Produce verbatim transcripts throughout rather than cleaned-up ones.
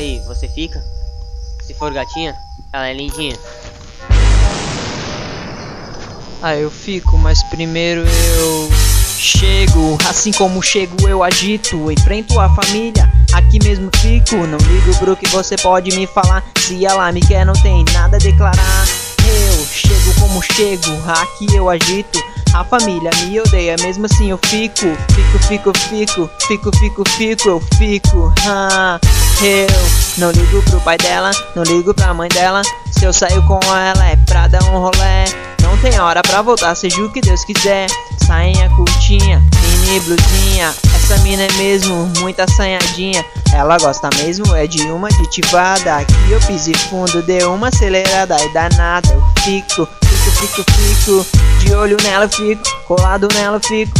aí, você fica? Se for gatinha, ela é lindinha. Ah, eu fico, mas primeiro eu chego. Assim como chego eu agito, enfrento a família, aqui mesmo fico. Não ligo pro que você pode me falar, se ela me quer não tem nada a declarar. Eu chego como chego, aqui eu agito. A família me odeia, mesmo assim eu fico. Fico, fico, fico, fico, fico, fico, eu fico. ah, Eu não ligo pro pai dela, não ligo pra mãe dela. Se eu saio com ela é pra dar um rolé. Não tem hora pra voltar, seja o que Deus quiser. Sainha curtinha, mini blusinha. Essa mina é mesmo muito assanhadinha. Ela gosta mesmo é de uma aditivada. Aqui eu pisei fundo, deu uma acelerada e danada. Eu fico, fico, fico, fico. De olho nela eu fico, colado nela eu fico.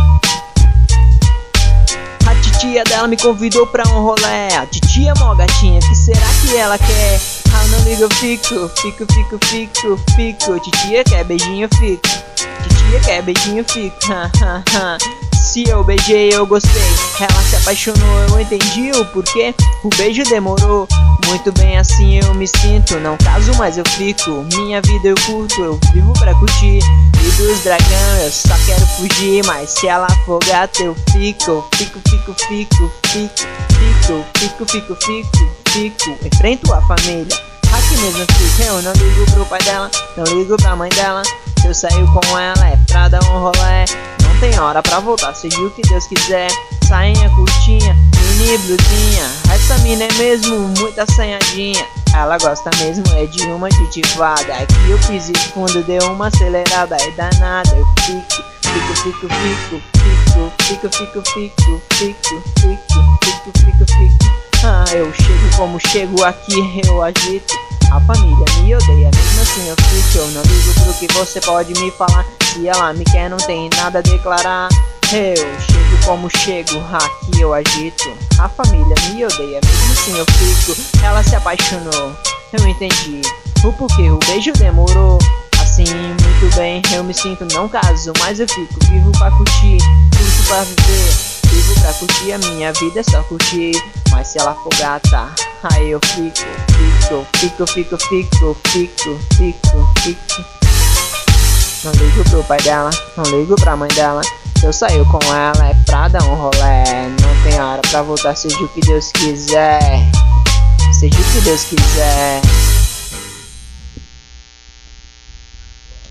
A titia dela me convidou pra um rolé. A titia é mó gatinha, que será que ela quer? Ah, não liga, eu fico, fico, fico, fico, fico. Titia quer beijinho, eu fico. Titia quer beijinho, eu fico. Se eu beijei, eu gostei. Ela se apaixonou, eu entendi o porquê. O beijo demorou, muito bem assim eu me sinto. Não caso, mas eu fico. Minha vida eu curto, eu vivo pra curtir. E dos dragão eu só quero fugir. Mas se ela for gata eu fico. Fico, fico, fico, fico, fico, fico, fico, fico, fico. Enfrento a família, aqui mesmo eu fico. Eu não ligo pro pai dela, não ligo pra mãe dela. Se eu saio com ela é pra dar um rolé. Não tem hora pra voltar, seja o que Deus quiser. Sainha curtinha, mini blusinha. Essa mina é mesmo muito assanhadinha. Ela gosta mesmo é de uma aditivada. Aqui eu pisei fundo, deu uma acelerada e danada. Eu fico, fico, fico, fico, fico, fico, fico, fico, fico, fico, fico, fico, fico. Ah, eu chego como chego, aqui eu agito. A família me odeia, mesmo assim eu fico. Eu não ligo pro que você pode me falar, se ela me quer não tem nada a declarar. Eu chego como chego, aqui eu agito. A família me odeia, mesmo assim eu fico. Ela se apaixonou, eu entendi o porquê o beijo demorou. Assim, muito bem, eu me sinto, não caso, mas eu fico. Vivo pra curtir, curto pra viver. Vivo pra curtir, a minha vida é só curtir. Mas se ela for gata, aí eu fico. Fico, fico, fico, fico, fico, fico, fico. Não ligo pro pai dela, não ligo pra mãe dela. Se eu saio com ela é pra dar um rolé. Não tem hora pra voltar, seja o que Deus quiser. Seja o que Deus quiser.